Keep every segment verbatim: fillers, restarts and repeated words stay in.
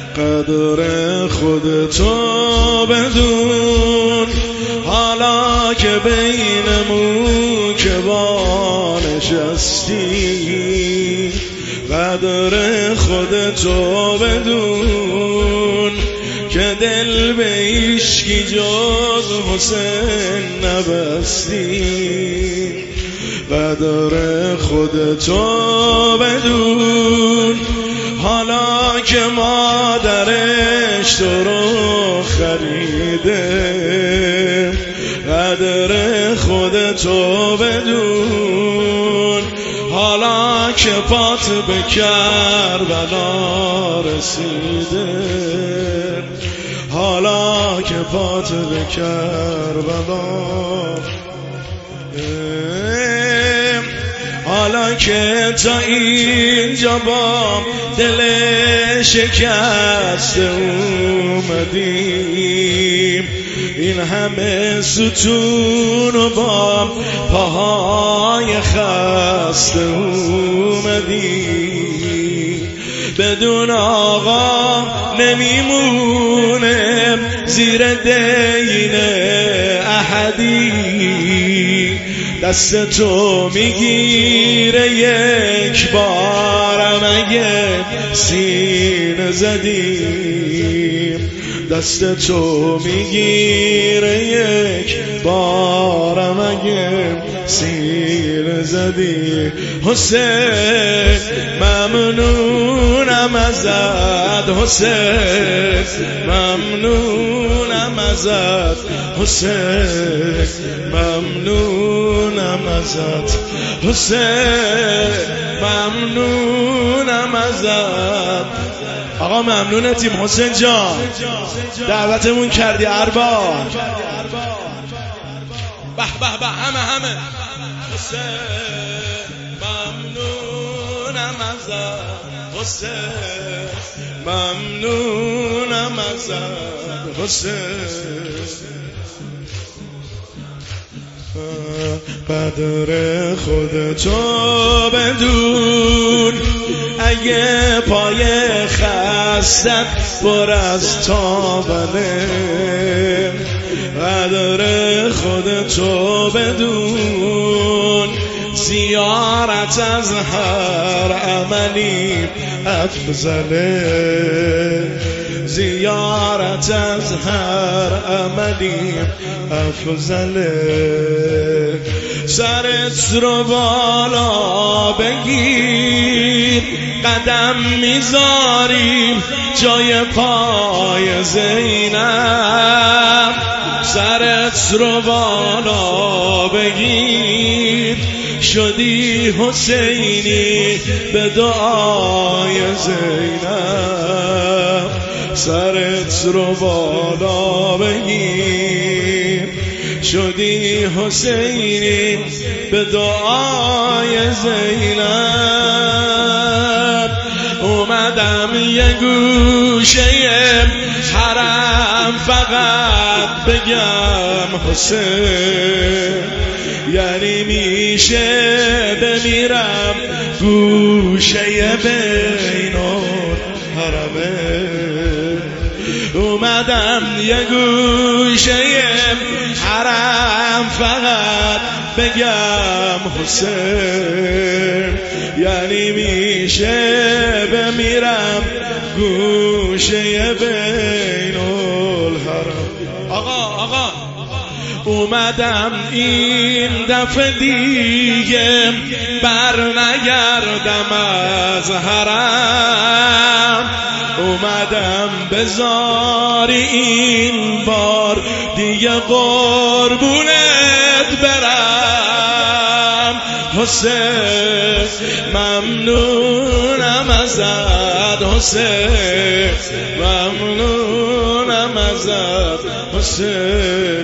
قدر خودتو بدون، حالا که بینمون که بانشستی. قدر خودتو بدون که دل به هیچکی جز حسین نبستی. قدر خودتو بدون، حالا که مادرش تو رو خریده. قدر خودتو بدون، حالا که پات به کربلا رسیده. حالا که پات به کربلا، حالا که تا اینجا با دل شکسته اومدیم، این همه ستون و با پاهای خسته اومدیم. بدون آقا نمیمونه زیر دین احدی. دست تو میگیره یک بارم اگه سینه زدیم. دست تو میگیره یک بارم اگه سینه زدیم. حسین ممنونم ازت، حسین ممنونم ازت، حسین ممنونم ازت، حسین ممنونم ازت. آقا ممنونتیم حسین جان، دعوتمون کردی ارباب. به به به همه همه. حسین ممنونم ازت، حسین ممنونم ازت، حسین. قدر خودتو بدون، اگه پای خستت پر از تابنه. قدر خودتو بدون، زیارت از هر عملی افضله. زیارت از هر عملی افضله. سرت رو بالا بگیر، قدم میذاریم جای پای زینب. سرت رو بالا بگیر، شدی حسینی به دعای زینب. سرت رو بالا بگیر، شدی حسینی به دعای زینب. اومدم یه گوشه حرم فقط بگم حسین، یعنی میشه بمیرم گوشه بین الحرمین. اومدم یه گوشه حرم فقط بگم حسین، یعنی میشه بمیرم گوشه بین الحرم. آقا آقا اومدم این دفعه دیگه بر نگردم از حرم. اومدم بذاری این بار دیگه قربونت برم حسین. ممنونم ازت حسین، ممنونم ازت حسین،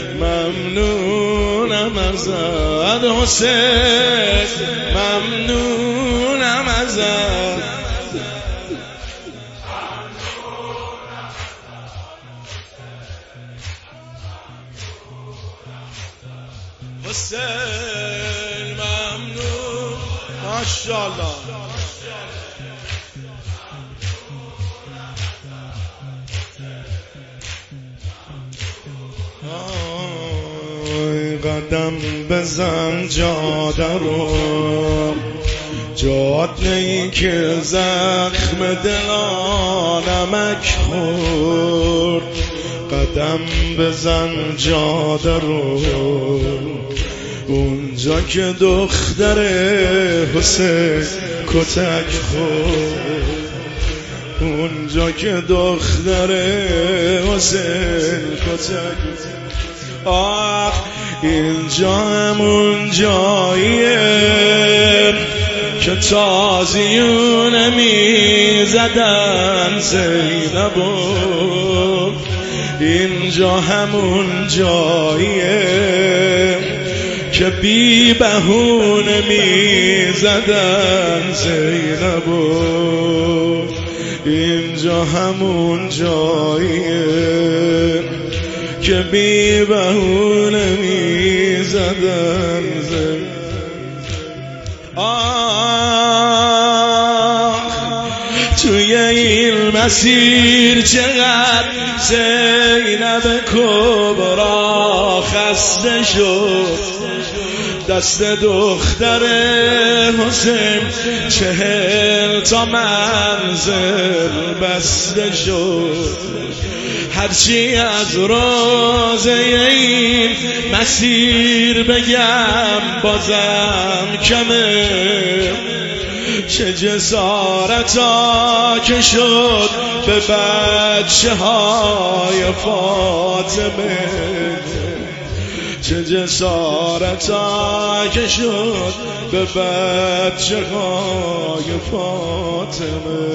ممنونم ازت حسین، ممنونم ازت. حسین ممنون ماشاءالله. قدم بزن جاده رو، جاده ای که زخم دلان نمک خورد. قدم بزن جاده رو، اونجا که دختر حسین کتک خورد، اونجا که دختر حسین کتک. آه اینجا همون جاییه که تازیونه می زدن زینبو، اینجا همون جاییه که بی بهونه می زدن زینبو، اینجا همون جاییه که بی بهونه می زدن زینبو. آه توی این مسیر چقدر زینب کبرا خسته شد، دست دختر حسین چهل تا منزل بسته شد. هرچی از روزه این مسیر بگم بازم کمه، چه جسارتا که شد به بچه های فاطمه، چه جسارتا که شد به بچه های فاطمه.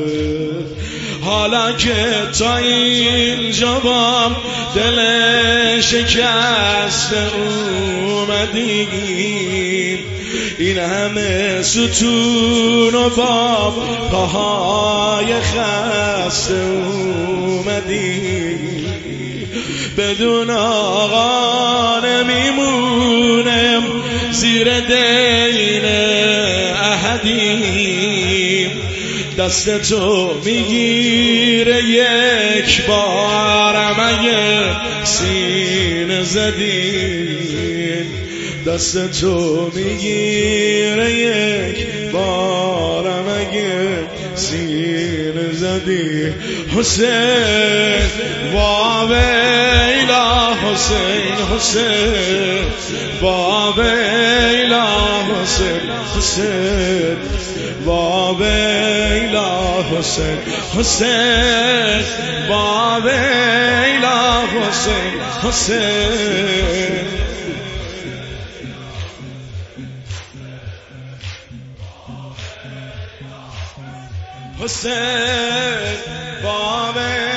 حالا که تا اینجا بام دل شکست اومدیم، این همه ستون و بام پاهای خسته اومدیم، بدون آقا نمیمونم زیر دین احدیم. دست تو میگیره یک بارم اگه سینه زدین، دست تو میگیره یک بارم اگه سینه زدی. حسین واویلا حسین، حسین واویلا حسین، حسین واویلا حسین، حسین واویلا حسین، حسین. حسین واویلا